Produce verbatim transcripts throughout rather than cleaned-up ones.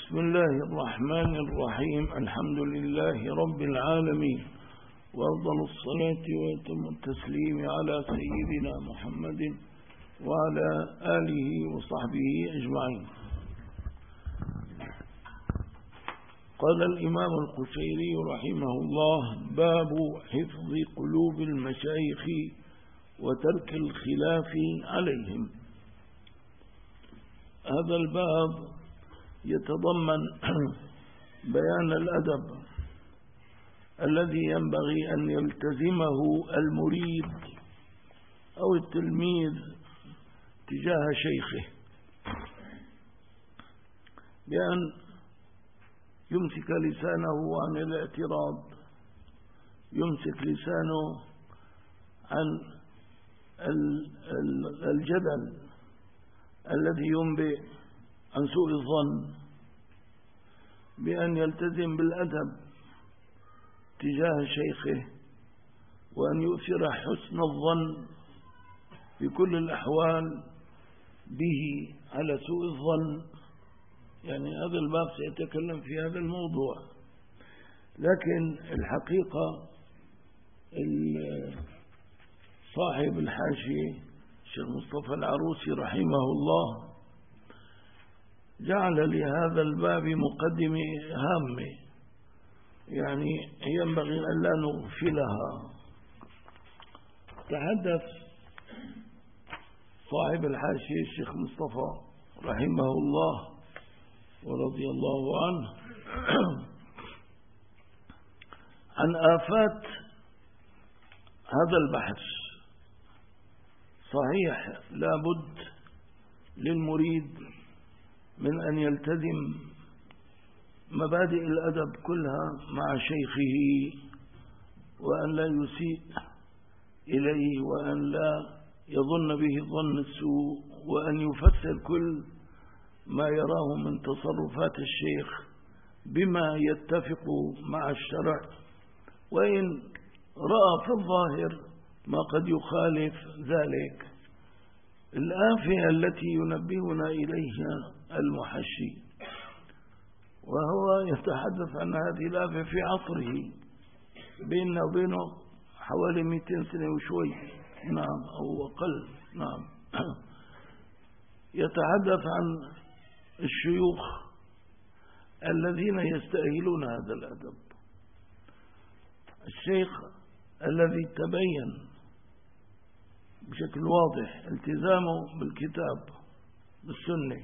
بسم الله الرحمن الرحيم. الحمد لله رب العالمين، وأفضل الصلاة وأتم التسليم على سيدنا محمد وعلى آله وصحبه أجمعين. قال الإمام القشيري رحمه الله: باب حفظ قلوب المشايخ وترك الخلاف عليهم. هذا الباب يتضمن بيان الأدب الذي ينبغي أن يلتزمه المريد أو التلميذ تجاه شيخه، بأن يمسك لسانه عن الاعتراض، يمسك لسانه عن الجدل الذي ينبئ عن سوء الظن، بأن يلتزم بالأدب تجاه شيخه، وأن يؤثر حسن الظن في كل الأحوال به على سوء الظن. يعني هذا الباب سيتكلم في هذا الموضوع، لكن الحقيقة صاحب الحاشية الشيخ مصطفى العروسي رحمه الله جعل لهذا الباب مقدمة هامة، يعني ينبغي أن لا نغفلها. تحدث صاحب الحاشية الشيخ مصطفى رحمه الله ورضي الله عنه عن آفات هذا البحث. صحيح لا بد للمريد من أن يلتزم مبادئ الأدب كلها مع شيخه، وأن لا يسيء إليه، وأن لا يظن به ظن السوء، وأن يفسر كل ما يراه من تصرفات الشيخ بما يتفق مع الشرع، وإن رأى في الظاهر ما قد يخالف ذلك. الآفة التي ينبهنا إليها المحشي، وهو يتحدث عن هذه الآفة في عصره، بيننا وبينه حوالي مئتين سنة وشوي، نعم، أو أقل، نعم. يتحدث عن الشيوخ الذين يستأهلون هذا الأدب. الشيخ الذي تبين بشكل واضح التزامه بالكتاب بالسنة،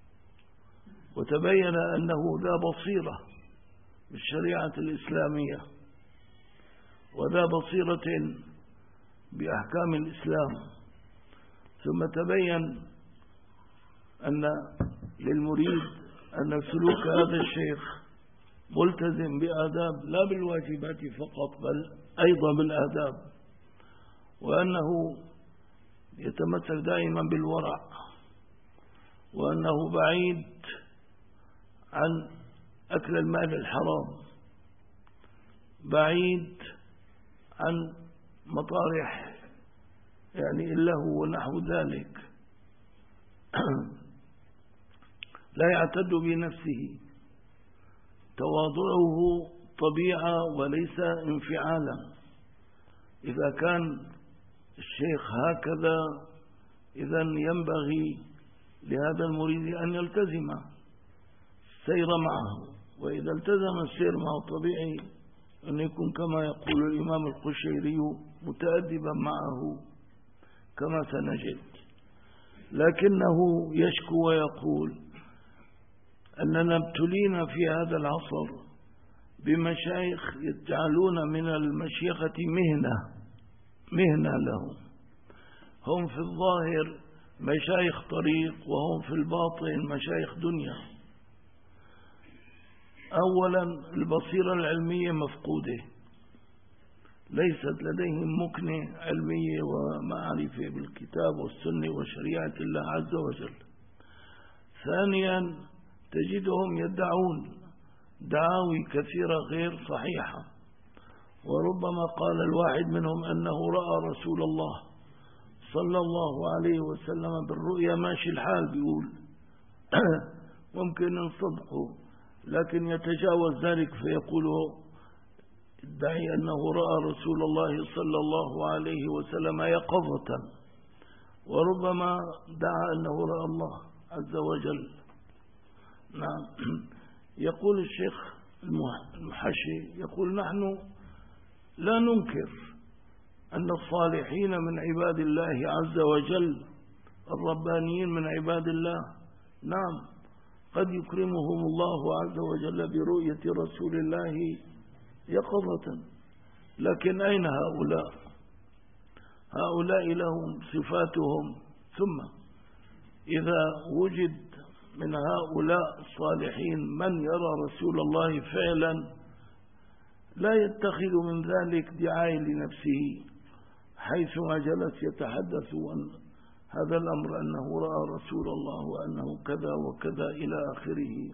وتبين أنه ذا بصيرة بالشريعة الإسلامية، وذا بصيرة بأحكام الإسلام، ثم تبين أن للمريد أن سلوك هذا الشيخ ملتزم بآداب، لا بالواجبات فقط بل أيضا بالآداب، وأنه يتمسك دائما بالورع، وأنه بعيد عن أكل المال الحرام، بعيد عن مطارح يعني اللهو ونحو ذلك، لا يعتد بنفسه، تواضعه طبيعة وليس انفعالا. إذا كان الشيخ هكذا إذن ينبغي لهذا المريد أن يلتزم السير معه، وإذا التزم السير معه طبيعي أن يكون كما يقول الإمام القشيري متأدبا معه كما سنجد. لكنه يشكو ويقول أننا ابتلينا في هذا العصر بمشايخ يجعلون من المشيخة مهنة مهنة لهم. هم في الظاهر مشايخ طريق، وهم في الباطن مشايخ دنيا. أولا البصيرة العلمية مفقودة، ليست لديهم مكنة علمية ومعرفة بالكتاب والسنة وشريعة الله عز وجل. ثانيا تجدهم يدعون دعاوي كثيرة غير صحيحة، وربما قال الواحد منهم أنه رأى رسول الله صلى الله عليه وسلم بالرؤيا ماشي الحال، بيقول ممكن نصدقه، لكن يتجاوز ذلك فيقول ادعي أنه رأى رسول الله صلى الله عليه وسلم يقظة، وربما دعا أنه رأى الله عز وجل. نعم. يقول الشيخ المحشي يقول نحن لا ننكر أن الصالحين من عباد الله عز وجل الربانيين من عباد الله نعم قد يكرمهم الله عز وجل برؤية رسول الله يقظة، لكن أين هؤلاء؟ هؤلاء لهم صفاتهم، ثم إذا وجد من هؤلاء الصالحين من يرى رسول الله فعلا لا يتخذ من ذلك دعاية لنفسه، حيثما جلس يتحدث عن هذا الأمر أنه رأى رسول الله وأنه كذا وكذا إلى آخره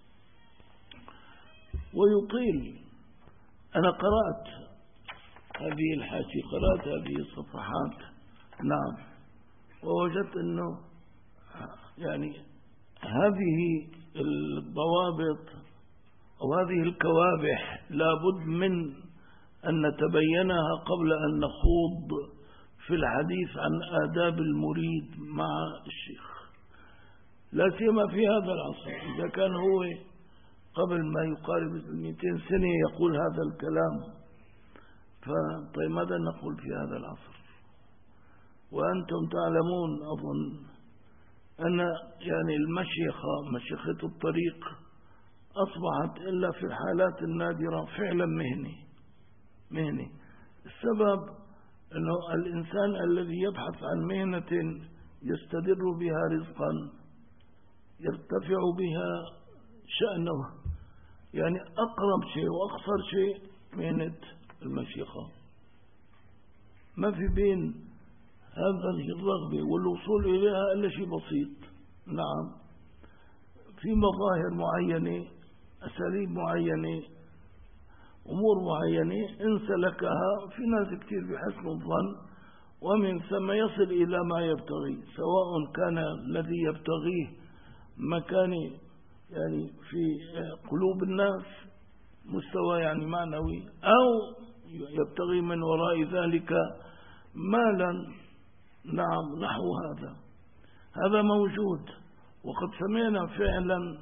ويطيل. أنا قرأت هذه الحاشية، قرأت هذه الصفحات نعم، ووجدت أنه يعني هذه الضوابط أو هذه الكوابح لابد من أن نتبينها قبل أن نخوض في الحديث عن آداب المريد مع الشيخ، لا سيما في هذا العصر. إذا كان هو قبل ما يقارب مئتين سنة يقول هذا الكلام، فطيب ماذا نقول في هذا العصر؟ وأنتم تعلمون أظن أن يعني المشيخة مشيخة الطريق أصبحت إلا في الحالات النادرة فعلا مهني مهني. السبب أنه الإنسان الذي يبحث عن مهنة يستدر بها رزقا يرتفع بها شأنه، يعني أقرب شيء وأقصر شيء مهنة المشيخة، ما في بين هذه الرغبة والوصول إليها إلا شيء بسيط. نعم، في مظاهر معينة، أساليب معينة، أمور معينة إن سلكها في ناس كثير بحسن الظن ومن ثم يصل إلى ما يبتغي، سواء كان الذي يبتغيه مكان يعني في قلوب الناس مستوى يعني معنوي، أو يبتغي من وراء ذلك مالا. نعم، نحو هذا هذا موجود، وقد سمعنا فعلا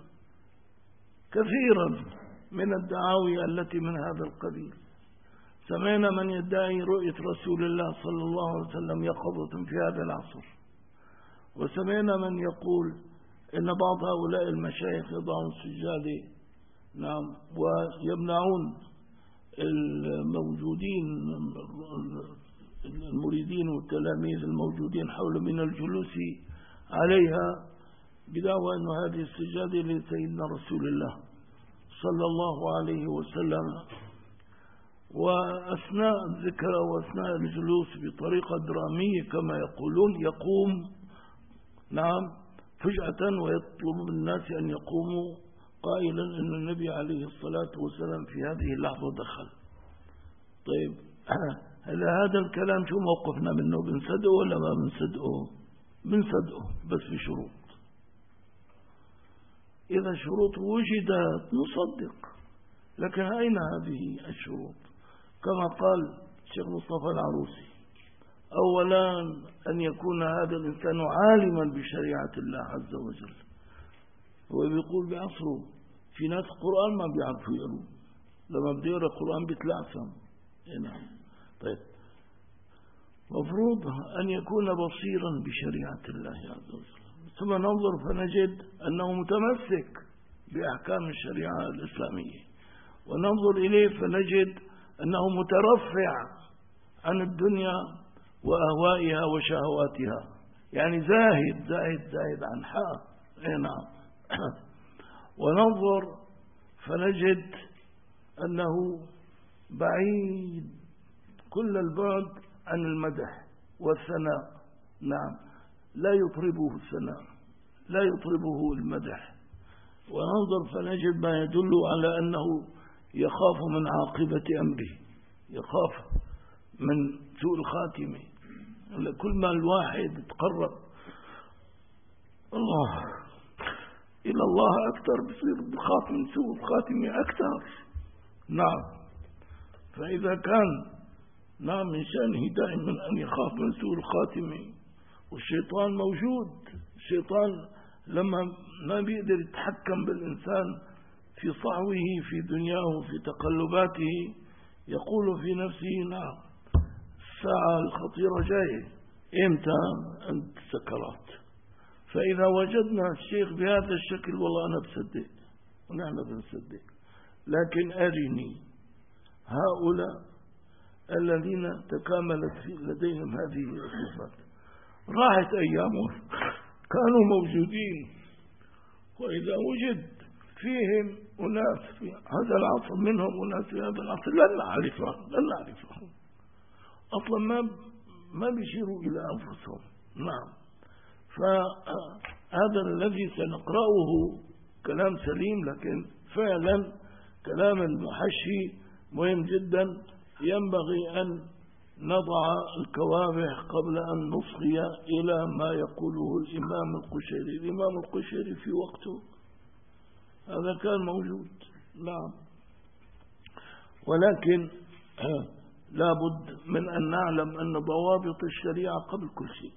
كثيرا من الدعاوي التي من هذا القبيل. سمعنا من يدعي رؤية رسول الله صلى الله عليه وسلم يقظة في هذا العصر، وسمعنا من يقول إن بعض هؤلاء المشايخ يضعون سجادة نعم ويمنعون الموجودين المريدين والتلاميذ الموجودين حول من الجلوس عليها بدعوى أن هذه السجادة لسيدنا رسول الله صلى الله عليه وسلم. وأثناء الذكر وأثناء الجلوس بطريقة درامية كما يقولون يقوم نعم فجأة ويطلب الناس أن يقوموا قائلا أن النبي عليه الصلاة والسلام في هذه اللحظة دخل. طيب هل هذا الكلام شو موقفنا منه؟ بنصدقه ولا ما بنصدقه؟ بنصدقه بس في شروط. إذا شروط وجدت نصدق، لكن أين هذه الشروط؟ كما قال الشيخ مصطفى العروسي، أولا أن يكون هذا الإنسان عالما بشريعة الله عز وجل. هو بيقول بعصره في ناس قرآن ما بيعرفوا يقروا، لما بده يقرأ القرآن بيتلعثم. نعم. طيب مفروض أن يكون بصيرا بشريعة الله عز وجل، ثم ننظر فنجد أنه متمسك بأحكام الشريعة الإسلامية، وننظر إليه فنجد أنه مترفع عن الدنيا وأهوائها وشهواتها، يعني زاهد زاهد زاهد عن حق. نعم. وننظر فنجد أنه بعيد كل البعد عن المدح والثناء. نعم، لا يطربه الثناء، لا يطربه المدح. وننظر فنجد ما يدل على أنه يخاف من عاقبة أمره، يخاف من سوء الخاتمة. كل ما الواحد تقرب الله إلى الله أكثر بصير بخاف من سوء الخاتمة أكثر. نعم. فإذا كان نعم من شأنه دائما أن يخاف من سوء الخاتمة، والشيطان موجود. الشيطان لما ما بيقدر يتحكم بالإنسان في صعوه في دنياه في تقلباته يقول في نفسه نعم الساعة الخطيرة جاية. إمتى؟ عند السكرات. فإذا وجدنا الشيخ بهذا الشكل والله أنا بصدق ونحن بنصدق. لكن أرني هؤلاء الذين تكاملت لديهم هذه الصفات. راحت أيامهم كانوا موجودين، وإذا وجد فيهم أناس في هذا العصر منهم أناس في هذا العصر لن نعرفهم لن نعرفهم أصلا ما ما بيشيروا إلى أنفسهم. نعم. فهذا الذي سنقرأه كلام سليم، لكن فعلا كلام المحشي مهم جدا. ينبغي أن نضع الكوابح قبل أن نصغي إلى ما يقوله الإمام القشيري. الإمام القشيري في وقته هذا كان موجود. نعم. ولكن لابد من أن نعلم أن ضوابط الشريعة قبل كل شيء.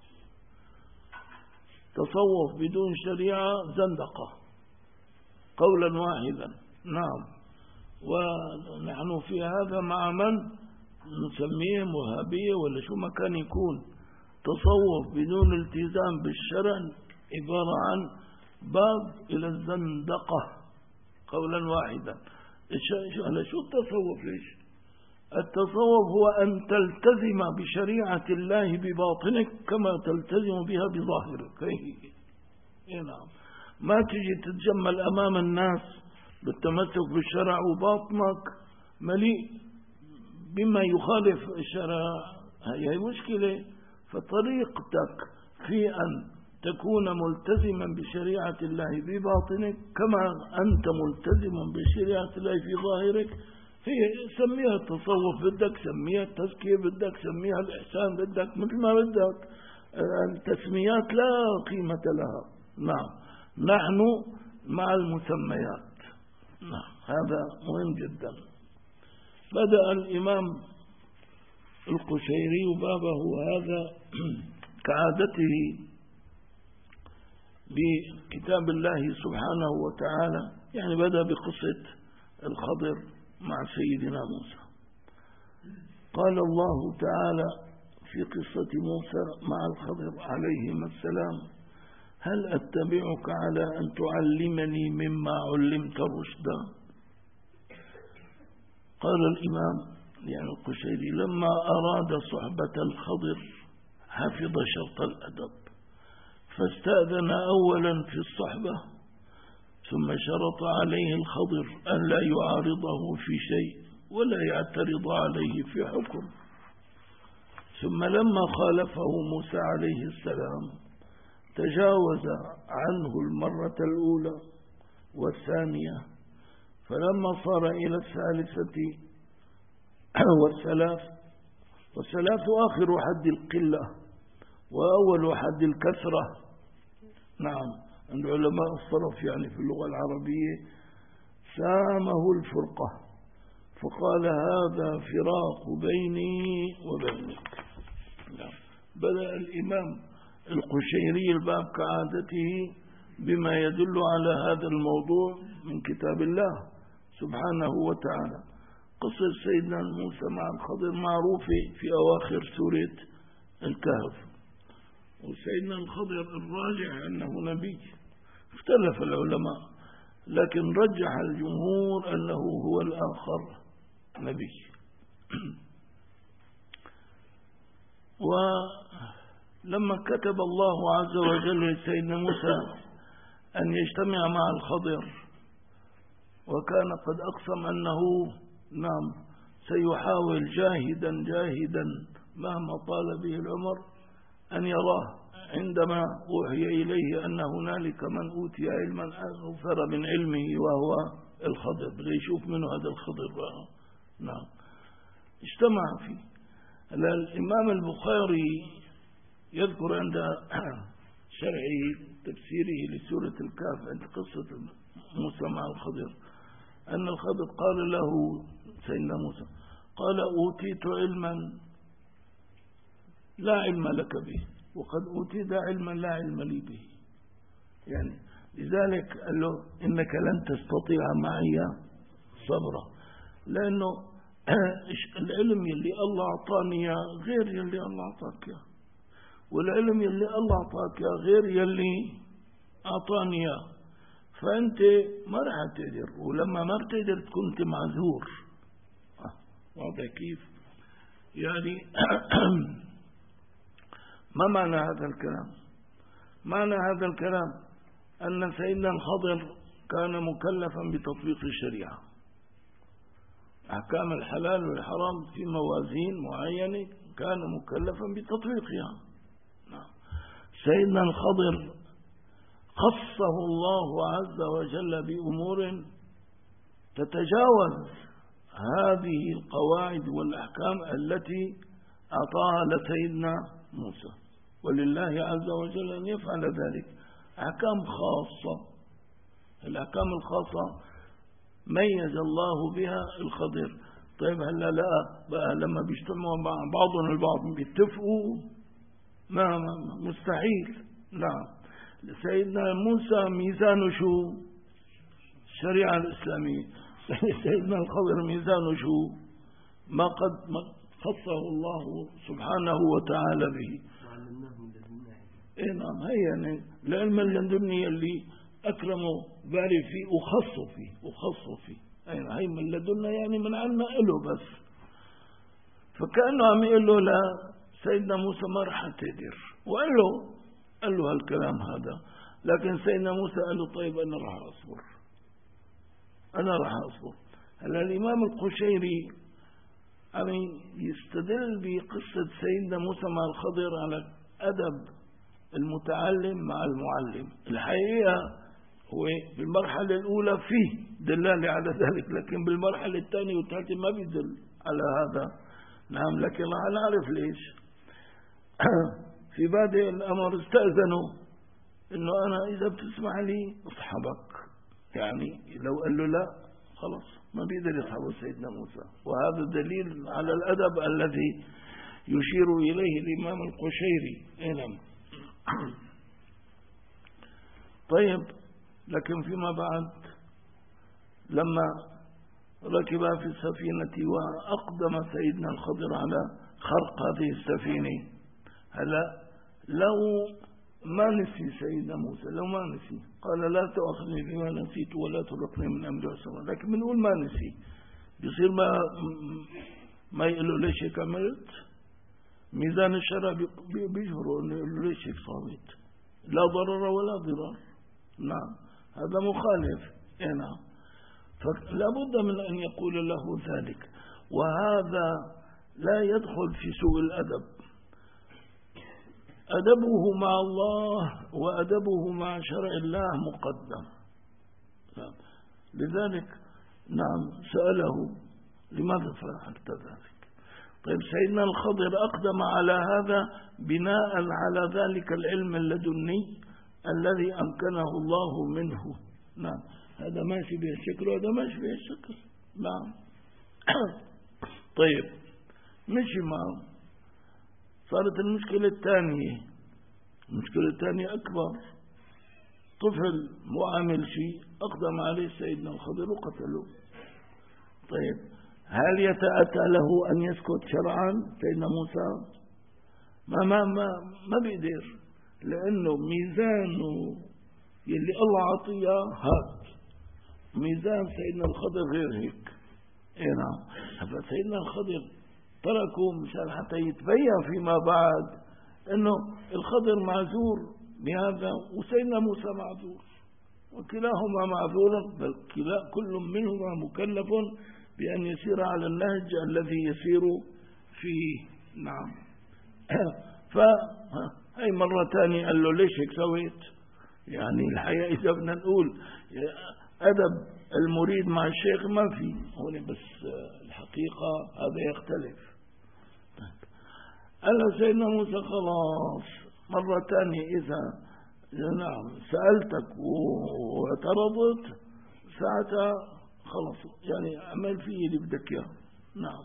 تصوف بدون شريعة زندقة قولا واحدا. نعم. ونحن في هذا مع من نسميه وهابية ولا شو ما كان يكون. تصوف بدون التزام بالشرع عبارة عن باب إلى الزندقة قولا واحدا. على شو التصوف؟ ليش التصوف؟ هو أن تلتزم بشريعة الله بباطنك كما تلتزم بها بظاهرك. اي نعم. ما تجي تتجمل أمام الناس بالتمسك بالشرع وباطنك مليء بما يخالف الشرع. هي مشكلة. فطريقتك في أن تكون ملتزما بشريعة الله بباطنك كما أنت ملتزم بشريعة الله في ظاهرك، هي سميها التصوف بدك، سميها التزكية بدك، سميها الإحسان بدك، مثل ما بدك. التسميات لا قيمة لها. نعم. نحن مع المسميات. نعم. هذا مهم جدا. بدأ الإمام القشيري بابه هذا كعادته بكتاب الله سبحانه وتعالى. يعني بدأ بقصة الخضر مع سيدنا موسى. قال الله تعالى في قصة موسى مع الخضر عليهما السلام: هل أتبعك على أن تعلمني مما علمت رشدا؟ قال الإمام يعني القشيري: لما أراد صحبة الخضر حفظ شرط الأدب، فاستأذن أولا في الصحبة، ثم شرط عليه الخضر أن لا يعارضه في شيء ولا يعترض عليه في حكم. ثم لما خالفه موسى عليه السلام تجاوز عنه المرة الأولى والثانية، فلما صار إلى الثالثة والثلاث والثلاث آخر حد القلة وأول حد الكثرة. نعم. عند علماء الصرف يعني في اللغة العربية سامه الفرقة فقال: هذا فراق بيني وبينك. نعم. بدأ الإمام القشيري الباب كعادته بما يدل على هذا الموضوع من كتاب الله سبحانه وتعالى. قصة سيدنا موسى مع الخضر معروفة في أواخر سورة الكهف. وسيدنا الخضر الراجع أنه نبي، اختلف العلماء، لكن رجح الجمهور أنه هو الآخر نبي. ولما كتب الله عز وجل لسيدنا موسى أن يجتمع مع الخضر، وكان قد أقسم أنه نعم سيحاول جاهدا جاهدا مهما طال به العمر أن يراه، عندما أوحي إليه أن هنالك من أوتي علما أكثر من علمه وهو الخضر، ليشوف منه هذا الخضر بقى. نعم. اجتمع فيه. الإمام البخاري يذكر عند شرعه تفسيره لسورة الكهف عند قصة موسى مع الخضر أن الخضر قال له سيدنا موسى قال أوتيت علما لا علم لك به وقد أوتيت علما لا علم لي به، يعني لذلك قال له إنك لن تستطيع معي صبرا، لأنه العلم يلي الله أعطاني غير يلي الله أعطاك، والعلم يلي الله أعطاك غير يلي أعطاني، فأنت ما رح تقدر، ولما ما بتقدر كنت معذور. واضح كيف؟ يعني ما معنى هذا الكلام؟ معنى هذا الكلام أن سيدنا الخضر كان مكلفا بتطبيق الشريعة، أحكام الحلال والحرام في موازين معينة كان مكلفا بتطبيقها. سيدنا الخضر خصه الله عز وجل بأمور تتجاوز هذه القواعد والأحكام التي أعطاها لسيدنا موسى، ولله عز وجل أن يفعل ذلك. أحكام خاصة، الأحكام الخاصة ميز الله بها الخضر. طيب هلا لا بقى لما بيجتمعوا مع بعضهم البعض بيتفقوا؟ ما مستحيل. نعم، سيدنا موسى ميزانه شو؟ الشريعة الإسلامية. سيدنا الخضر ميزانه شو؟ ما قد خصه الله سبحانه وتعالى به. اي نعم، هي يعني العلم اللدني اللي أكرمه باري فيه وخصه فيه وخصه فيه، أي هي من لدنا يعني من علم له بس. فكأنه عم يقول له لا سيدنا موسى ما رح تقدر، وقال له قال له هالكلام هذا، لكن سيدنا موسى قال له طيب أنا رح أصبر، أنا رح أصبر. هلا الإمام القشيري عم يستدل بقصة سيدنا موسى مع الخضر على أدب المتعلم مع المعلم. الحقيقة هو بالمرحلة الأولى فيه دلالة على ذلك، لكن بالمرحلة الثانية والثالثة ما بيدل على هذا. نعم، لكن رح نعرف ليش. في بادئ الأمر استأذنوا إنه أنا إذا بتسمح لي أصحبك، يعني لو قال له لا خلاص ما بيقدر يصحبه سيدنا موسى. وهذا دليل على الأدب الذي يشير إليه الإمام القشيري. نعم. طيب، لكن فيما بعد لما ركب في السفينة وأقدم سيدنا الخضر على خرق هذه السفينة، هلا لو ما نسي سيدنا موسى، لو ما نسي قال لا تؤاخذني بما نسيت ولا ترهقني من أمري عسرا، لكن بنقول ما نسي بيصير ما ما يقول له ليش هيك عملت؟ ميزان الشرع بيجبره انه يقول له ليش هيك صامت؟ لا ضرر ولا ضرار. نعم، هذا مخالف. نعم، فلا بد من ان يقول له ذلك، وهذا لا يدخل في سوء الادب. أدبه مع الله وأدبه مع شرع الله مقدم. نعم. لذلك نعم سأله لماذا فعلت ذلك؟ طيب سيدنا الخضر أقدم على هذا بناء على ذلك العلم اللدني الذي أمكنه الله منه. نعم، هذا ماشي به الشكل وهذا ماشي به الشكل. نعم. طيب مشي معه. صارت المشكلة الثانية، المشكلة الثانية أكبر. طفل معامل شيء أقدم عليه سيدنا الخضر وقتله. طيب هل يتأتى له أن يسكت شرعا سيدنا موسى؟ ما ما ما ما بيقدر، لأنه ميزانه يلي الله عطيه هاد، ميزان سيدنا الخضر غير هيك. اي نعم، فسيدنا الخضر تركوا مشان حتى يتبين فيما بعد انه الخضر معذور بهذا وسيدنا موسى معذور، وكلاهما معذور، بل كلا كل منهما مكلف بأن يسير على النهج الذي يسير فيه. نعم. فهي مرة ثانية قال له ليش هيك سويت؟ يعني الحقيقة إذا بدنا نقول أدب المريد مع الشيخ ما في هون، بس الحقيقة هذا يختلف. قال له سيدنا موسى خلاص مرة ثانية إذا نعم سألتك واعترضت ساعتها خلص يعني اعمل فيه اللي بدك اياه. نعم.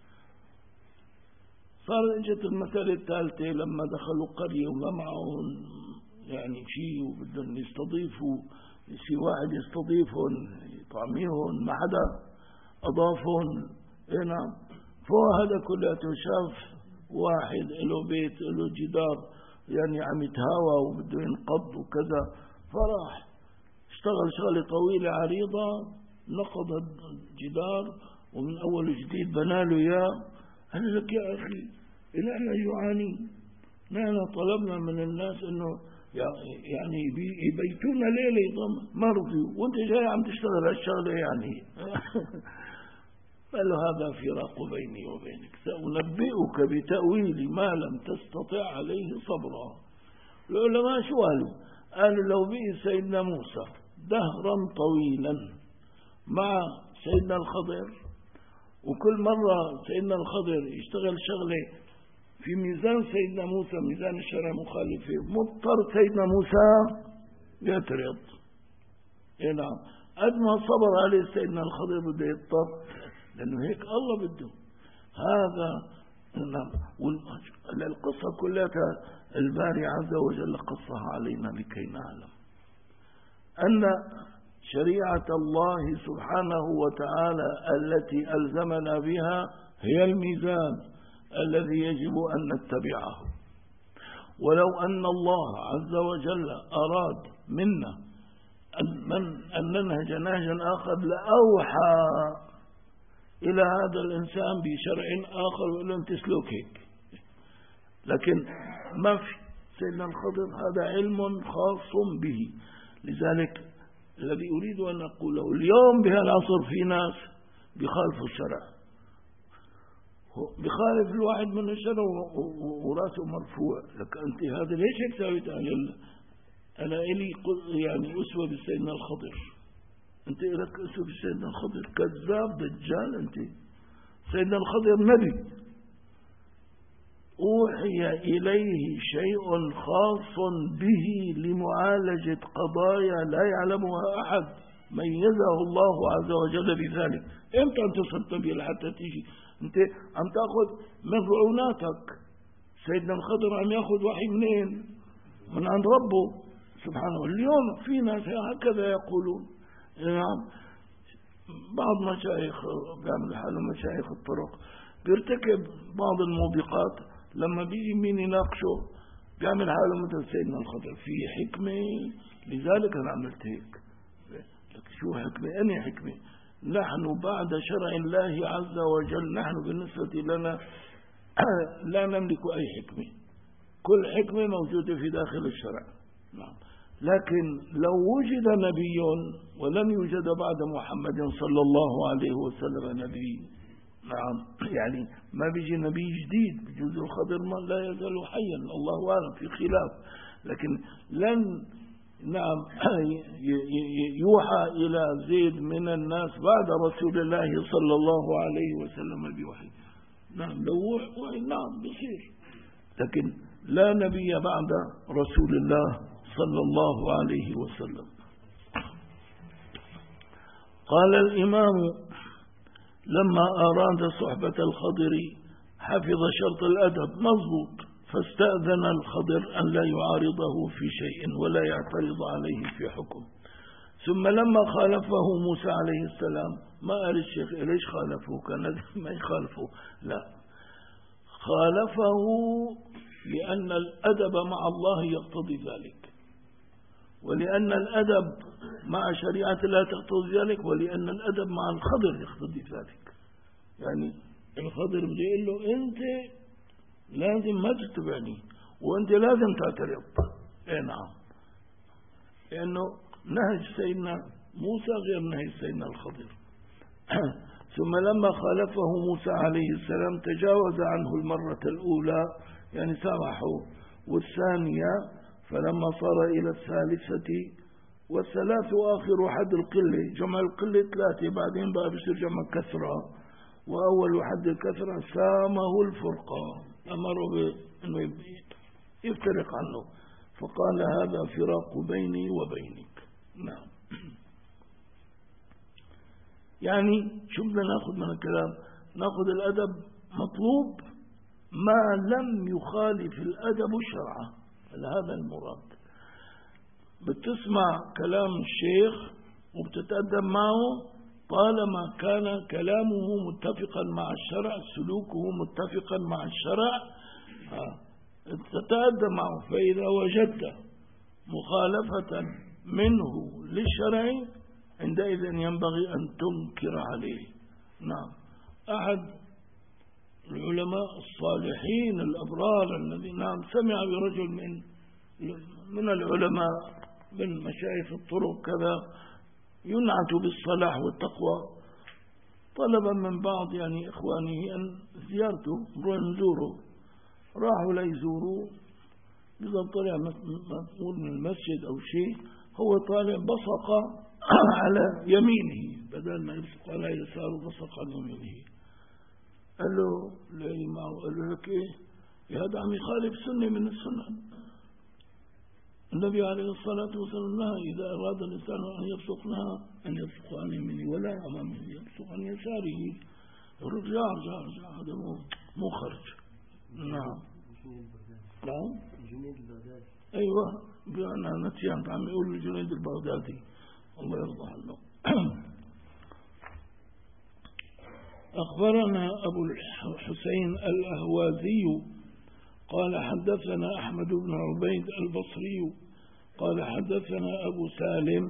صار اجت المسألة الثالثة لما دخلوا قرية وما معهم يعني شيء وبدهم يستضيفوا شيء واحد يستضيفهم يطعميهم ما حدا أضافهم. إيه نعم. فهذا كلياته شاف واحد له بيت له جدار يعني عم يتهاوى وبده ينقض وكذا، فراح اشتغل شغلة طويلة عريضة نقض الجدار ومن أول جديد بناله إياه. قال لك يا أخي نحن جوعانين، نحن طلبنا من الناس إنه يعني يبيتونا ليلة ما رضيوا وانت جاي عم تشتغل هالشغلة يعني. قال له هذا فراق بيني وبينك، سأنبئك بتأويل ما لم تستطع عليه صبرا. العلماء شو قالوا؟ قالوا لو بقي سيدنا موسى دهرا طويلا مع سيدنا الخضر وكل مرة سيدنا الخضر يشتغل شغلة في ميزان سيدنا موسى ميزان الشرع مخالفة، مضطر سيدنا موسى يعترض. إيه نعم. قد ما صبر عليه سيدنا الخضر بده يضطر لأنه هيك الله بده هذا. نعم. والقصة كلها الباري عز وجل قصها علينا لكي نعلم أن شريعة الله سبحانه وتعالى التي ألزمنا بها هي الميزان الذي يجب أن نتبعه. ولو أن الله عز وجل أراد منا أن, من أن ننهج نهجا آخر لأوحى إلى هذا الإنسان بشرع آخر ويقول له أنت سلوك هيك، لكن ما في. سيدنا الخضر هذا علم خاص به. لذلك الذي أريد أن أقوله اليوم بهالعصر في ناس بيخالفوا الشرع، بخالف الواحد من الشرع وراسه مرفوع. لك أنت هذا ليش هيك سويت؟ أنا إلي يعني أسوة بسيدنا الخضر، أنت لك أسوة بسيدنا الخضر؟ كذاب دجال أنت. سيدنا الخضر نبي أوحي إليه شيء خاص به لمعالجة قضايا لا يعلمها أحد، ميزه الله عز وجل بذلك. إمتى أنت صرت نبي لحتى تيجي أنت عم تأخذ من رعوناتك؟ سيدنا الخضر عم يأخذ وحي منين؟ من عند ربه سبحانه. اليوم في ناس هكذا يقولون. نعم. بعض مشايخ بيعمل حاله مشايخ الطرق بيرتكب بعض الموبقات، لما بيجي مين يناقشه بيعمل حاله مثل سيدنا الخضر في حكمة لذلك أنا عملت هيك. شو حكمة؟ أني حكمة؟ نحن بعد شرع الله عز وجل نحن بالنسبة لنا لا نملك أي حكمة، كل حكمة موجودة في داخل الشرع. نعم. لكن لو وجد نبي ولم يوجد بعد محمد صلى الله عليه وسلم نبي، نعم يعني ما بيجي نبي جديد، بجوز الخضر ما لا يزال حيا الله أعلم في خلاف، لكن لن نعم يوحى إلى زيد من الناس بعد رسول الله صلى الله عليه وسلم بوحي. نعم لو وحي نعم بصير، لكن لا نبي بعد رسول الله صلى الله عليه وسلم. قال الإمام لما أراد صحبة الخضر حفظ شرط الأدب مضبوط، فاستأذن الخضر أن لا يعارضه في شيء ولا يعترض عليه في حكم. ثم لما خالفه موسى عليه السلام، ما قال الشيخ ليش خالفه؟ كان ما يخالفه، لا، خالفه لأن الأدب مع الله يقتضي ذلك، ولأن الأدب مع شريعة لا تقتضي ذلك، ولأن الأدب مع الخضر يقتضي ذلك. يعني الخضر بده يقول له أنت لازم ما تتبعني وأنت لازم تعترض. إيه نعم، لأنه نهج سيدنا موسى غير نهج سيدنا الخضر. ثم لما خالفه موسى عليه السلام تجاوز عنه المرة الأولى يعني سامحه، والثانية فلما صار إلى الثالثة والثلاث آخر حد القلة، جمع القلة ثلاثة، بعدين بقى بصير جمع كثرة، وأول حد الكثرة سامه الفرقة، أمره بأنه يفترق عنه، فقال هذا فراق بيني وبينك. نعم. يعني شو بدنا ناخذ من الكلام؟ ناخذ الأدب مطلوب ما لم يخالف الأدب الشرع، هذا المراد. بتسمع كلام الشيخ وبتتأدب معه طالما كان كلامه متفقا مع الشرع، سلوكه متفقا مع الشرع، تتأدب معه. فإذا وجدت مخالفة منه للشرع عندئذ ينبغي أن تنكر عليه. نعم. أحد العلماء الصالحين الأبرار الذين نعم سمع برجل من من العلماء من مشايخ الطرق كذا ينعت بالصلاح والتقوى، طلبا من بعض يعني إخوانه أن زيارته نروح نزوره. راحوا ليزوروا، إذا طلع مسؤول من المسجد أو شيء، هو طالع بصق على يمينه بدل ما يبصق على يساره بصق على يمينه. قال له اللي معه قال له لك إيه؟ هذا عم يخالف سنة من السنن. النبي عليه الصلاة والسلام نهى إذا أراد الإنسان أن يبصق نهى أن يبصق عن يمينه ولا أمامه، يبصق عن يساره. رجع رجع رجع هذا مو مو خرج. نعم. نعم. جنيد البغدادي. أيوة أنا نسيت عم يقول جنيد البغدادي الله يرضى عنه. أخبرنا أبو الحسين الأهوازي قال حدثنا أحمد بن عبيد البصري قال حدثنا أبو سالم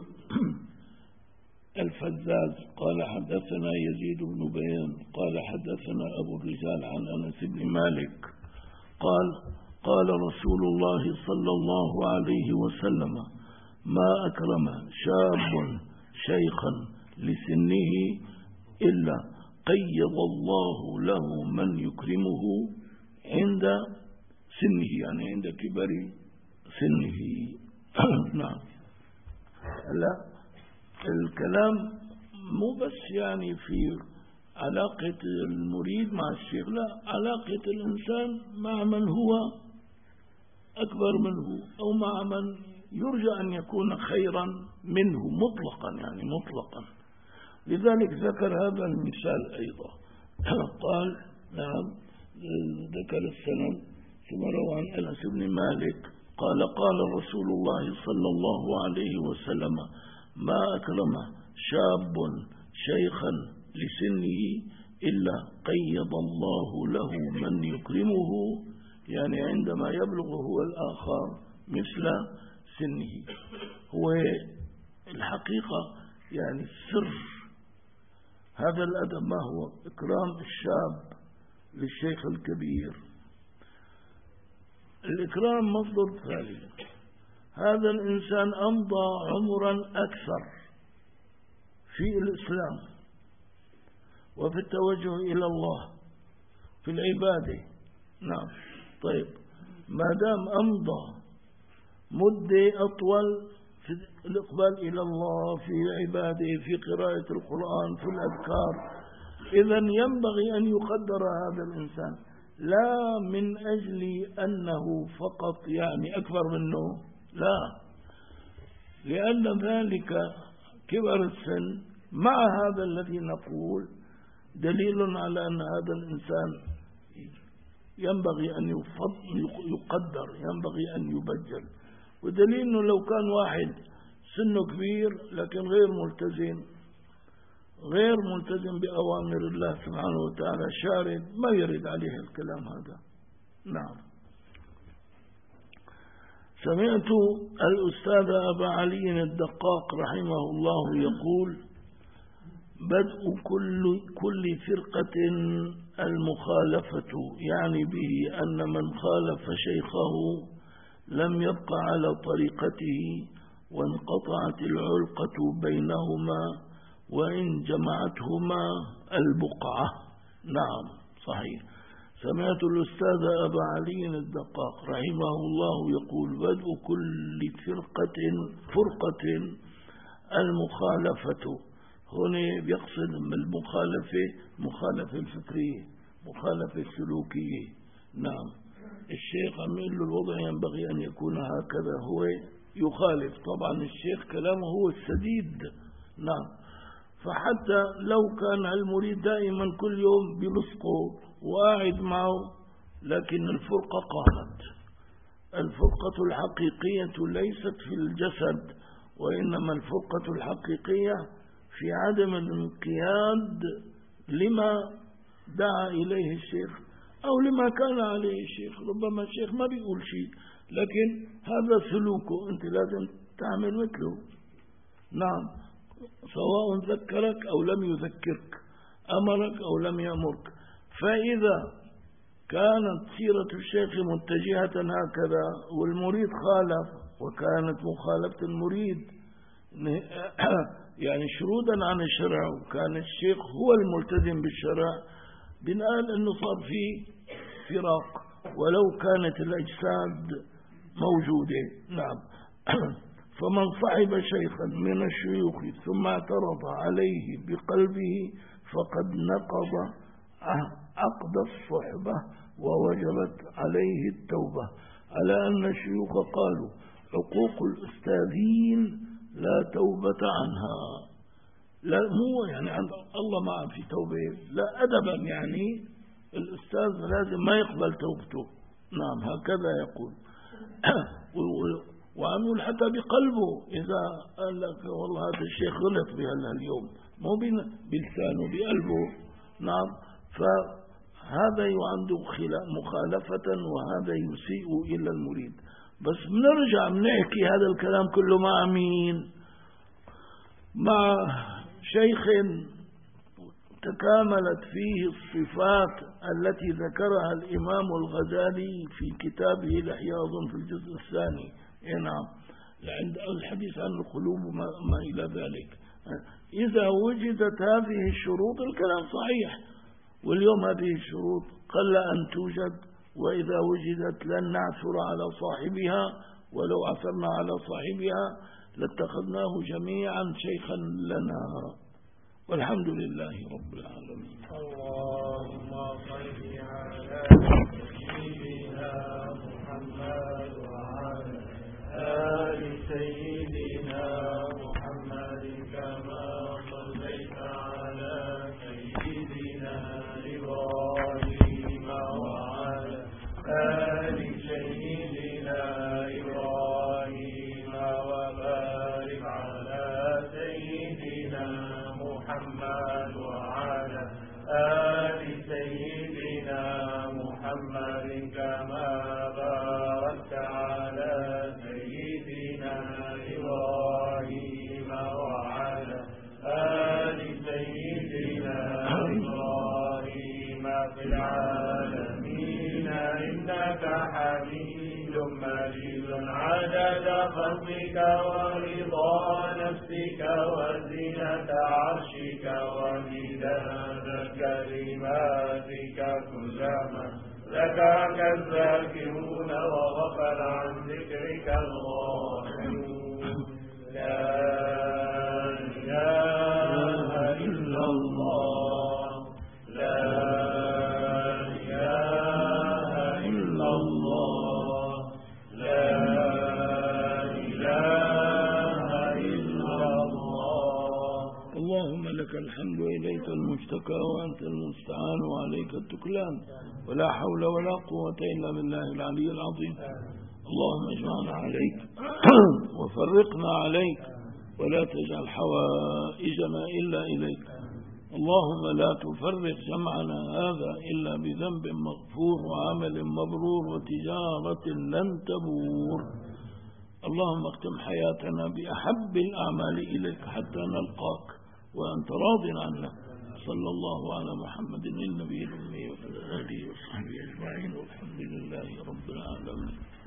الفزاز قال حدثنا يزيد بن بيان قال حدثنا أبو الرجال عن أنس بن مالك قال قال رسول الله صلى الله عليه وسلم ما أكرم شاب شيخا لسنه إلا قيض الله له من يكرمه عند سنه، يعني عند كبر سنه. نعم. لا الكلام مو بس يعني في علاقة المريد مع الشيخ، لا علاقة الإنسان مع من هو أكبر منه أو مع من يرجى أن يكون خيرا منه مطلقا، يعني مطلقا. لذلك ذكر هذا المثال أيضا. قال نعم ذكر السند ثم روى عن أنس بن مالك قال قال رسول الله صلى الله عليه وسلم ما أكرم شاب شيخا لسنه إلا قيض الله له من يكرمه، يعني عندما يبلغ هو الآخر مثل سنه. هو الحقيقة يعني السر هذا الأدب ما هو؟ إكرام الشاب للشيخ الكبير. الإكرام مصدر ثالث. هذا الإنسان أمضى عمرا أكثر في الإسلام وفي التوجه إلى الله في العبادة. نعم. طيب ما دام أمضى مدة أطول في الإقبال إلى الله في عباده في قراءة القرآن في الأذكار، إذن ينبغي أن يقدر هذا الإنسان لا من أجل أنه فقط يعني أكبر منه، لا، لأن ذلك كبر السن مع هذا الذي نقول دليل على أن هذا الإنسان ينبغي أن يقدر، ينبغي أن يبجل. ودليل أنه لو كان واحد سنه كبير لكن غير ملتزم غير ملتزم بأوامر الله سبحانه وتعالى شارد ما يرد عليه الكلام هذا. نعم. سمعت الأستاذ أبا علي الدقاق رحمه الله يقول بدء كل, كل فرقة المخالفة، يعني به أن من خالف شيخه لم يبق على طريقته وانقطعت العلقة بينهما وإن جمعتهما البقعة. نعم صحيح. سمعت الأستاذ أبا علي الدقاق رحمه الله يقول بدء كل فرقة فرقة المخالفة، هنا بيقصد بالمخالفة مخالفة الفكرية مخالفة السلوكية. نعم. الشيخ عم يقول له الوضع ينبغي أن يكون هكذا، هو يخالف. طبعا الشيخ كلامه هو السديد. نعم. فحتى لو كان المريد دائما كل يوم بلصقه وقاعد معه، لكن الفرقة قامت. الفرقة الحقيقية ليست في الجسد، وإنما الفرقة الحقيقية في عدم الانقياد لما دعا إليه الشيخ أو لما كان عليه الشيخ. ربما الشيخ ما بيقول شيء، لكن هذا سلوكه، أنت لازم تعمل مثله. نعم، سواء ذكرك أو لم يذكرك، أمرك أو لم يأمرك. فإذا كانت سيرة الشيخ متجهة هكذا والمريد خالف، وكانت مخالفة المريد يعني شرودا عن الشرع، وكان الشيخ هو الملتزم بالشرع، بنقال أنه صار فيه فراق ولو كانت الأجساد موجودة. نعم. فمن صحب شيخا من الشيوخ ثم اعترض عليه بقلبه فقد نقض عقد الصحبة ووجبت عليه التوبة، على أن الشيوخ قالوا حقوق الأستاذين لا توبة عنها. لا مو يعني عند الله ما في توبة، لا أدبا، يعني الأستاذ لازم ما يقبل توبته. نعم، هكذا يقول. وعمل حتى بقلبه، إذا قال لك والله هذا الشيخ غلط بهذا اليوم، مو بلسانه، بقلبه. نعم. فهذا عنده مخالفة، وهذا يسيء إلى المريد. بس بنرجع بنحكي هذا الكلام كله مع مين؟ مع شيخ تكاملت فيه الصفات التي ذكرها الإمام الغزالي في كتابه الإحياء في الجزء الثاني. نعم، عند الحديث عن القلوب وما إلى ذلك. إذا وجدت هذه الشروط الكلام صحيح، واليوم هذه الشروط قل أن توجد، وإذا وجدت لن نعثر على صاحبها، ولو عثرنا على صاحبها لاتخذناه جميعا شيخا لنا. والحمد لله رب العالمين. اللهم صل على سيدنا محمد وعلى آل سيدنا محمد كما صليت على سيدنا إبراهيم وعلى آل سيدنا إبراهيم، وبارك على سيدنا محمد وعلى آل سيدنا محمد كما باركت على سيدنا إبراهيم وعلى آل سيدنا إبراهيم في العالمين إنك حميد مجيد، عدد خلقك ورضا نفسك وزنة عرشك ومداد كلماتك، كلما ذكرك الذاكرون وغفل عن ذكرك الغافلون. لا إله إلا الله، لا إله إلا الله، لا إله إلا الله. اللهم لك الحمد وإليك المشتكى وأنت المستعان وعليك التكلان، ولا حول ولا قوة إلا بالله العلي العظيم. اللهم اجمعنا عليك وفرقنا عليك، ولا تجعل حوائجنا إلا إليك. اللهم لا تفرق جمعنا هذا إلا بذنب مغفور وعمل مبرور وتجارة لن تبور. اللهم اختم حياتنا بأحب الأعمال إليك حتى نلقاك وأنت راض عنا. صلى الله على محمد النبي الأمي وعلى آله وصحبه أجمعين، والحمد لله رب العالمين.